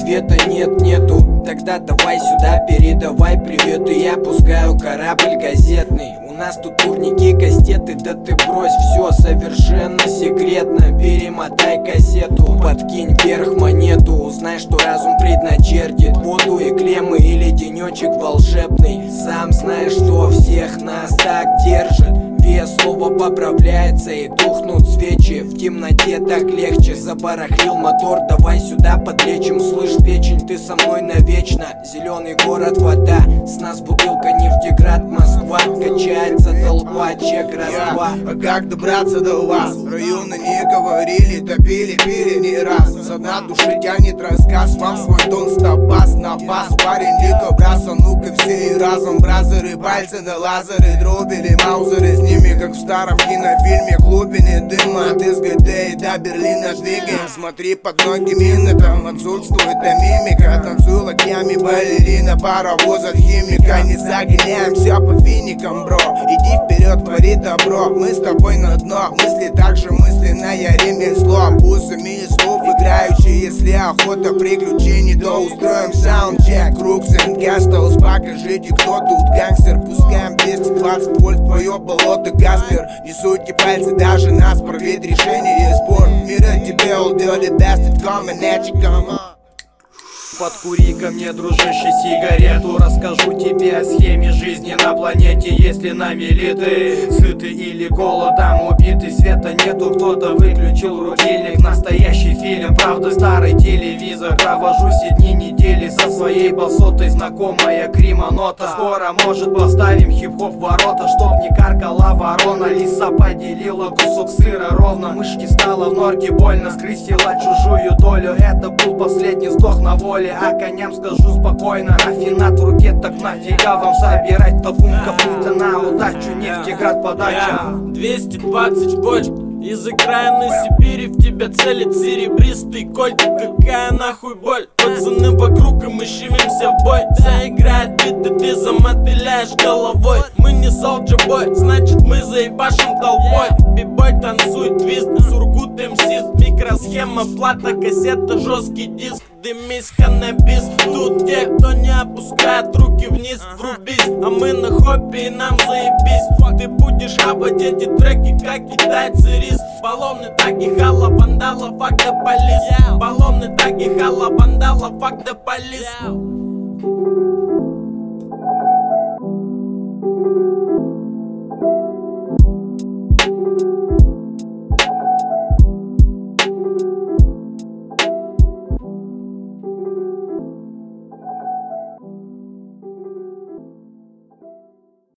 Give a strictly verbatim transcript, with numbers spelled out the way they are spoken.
ответа нет, нету. Тогда давай сюда, передавай привет, и я пускаю корабль газетный. У нас тут турники, кастеты, да ты брось, все совершенно секретно. Перемотай кассету, подкинь вверх монету, узнай, что разум предначертит воду и клеммы или денечек волшебный. Сам знаешь, что всех нас так держит. Вес слова поправляется и тухнут свечи. В темноте так легче, забарахлил мотор, давай сюда подлечим. Слышь, печень, ты со мной навечно. Зеленый город, вода, с нас бутылка Нефтеград, Москва. Качается толпа, чек раз-два. А как добраться до вас? Районы не говорили, топили, пили не раз. Со дна души тянет рассказ, вам свой тон, стабас на бас. Парень лика браса, ну-ка все и разом. Бразеры, пальцы на лазеры, дробили маузеры. С ними как в старом кинофильме, глубине дыма. От СГТ и до Берлина двигаем. Смотри под ноги мины, там отсутствует а мимика. Танцуй локтями балерина, паровоз от химика. Не загоняем все по финикам, бро. Иди вперед, твори добро, мы с тобой на дно. Мысли также мысленное ремесло. Бусами слов играющие, если охота приключений, то устроим саундчек. Крукс энд Кастелс, покажите, кто тут гангстер. Пускаем двести двадцать вольт в твое болото, Гаспер. Не суйте пальцы, даже наспор, ведь решение есть спор. Мира тебе all dirty bastard, coming at you, come on. Подкури ко мне, дружище, сигарету. Расскажу тебе о схеме жизни на планете. Если нами литы, сыты или голодом убиты, света нету, кто-то выключил рубильник. Настоящий фильм, правда старый телевизор. Провожу все дни недели со своей басотой. Знакомая кримонота. Скоро, может, поставим хип-хоп в ворота, чтоб не каркала ворона. Лиса поделила кусок сыра ровно. Мышке стало в норке больно, скрысила чужую долю. Это был последний вздох на воле. А коням скажу спокойно, рафинат в руке, так нафига вам собирать табун копыта на удачу, Нефтеград подача. двести двадцать бочек из окраины Сибири, в тебя целит серебристый кольт. Какая нахуй боль, пацаны вокруг и мы щемимся в бой. Вся играет биты, ты замотыляешь головой. Мы не Soulja Boy, значит мы заебашим толпой. Бибой танцует твист, Сургут МС, микросхема, плата, кассета, жесткий диск. Дымись, каннабис, тут те, кто не опускает руки вниз, врубись. А мы на хобби и нам заебись. Ты будешь хабать эти треки, как китайцы рис. Баллонный таги, хала, вандала, fuck the police. Баллонный таги, хала, вандала, fuck the police.